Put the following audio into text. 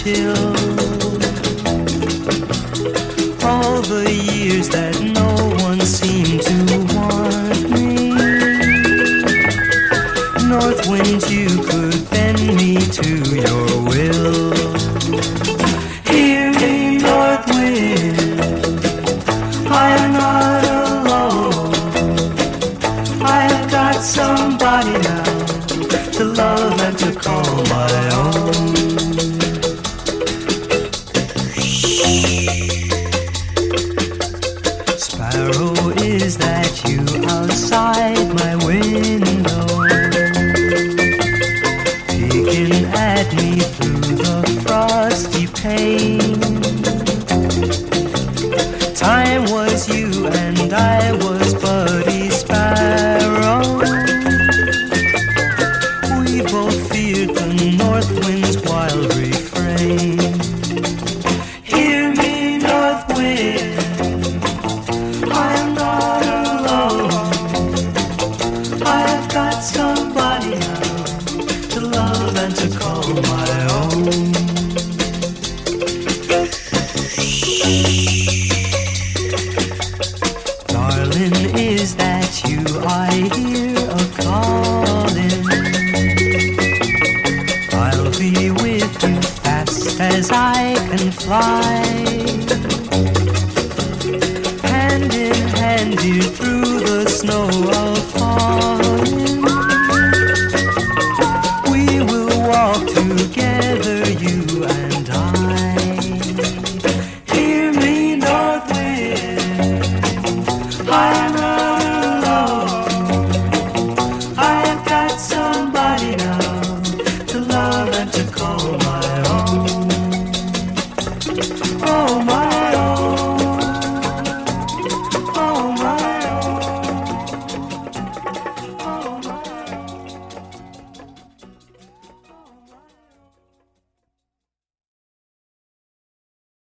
chill. All the years that no one seemed to want me. North wind, you could bend me to your will. Hear me, north wind, I am not alone. I have got somebody now to love and to call my own. Sparrow, is that you outside my window, peeking at me through the frosty pane? Time was you and I was Buddy Sparrow. We both feared the north wind's wild refrain. Hear me, north wind, I am not alone. I've got somebody now to love and to call my own. Darling, is that you I hear a-calling? I'll be with you fast as I can fly.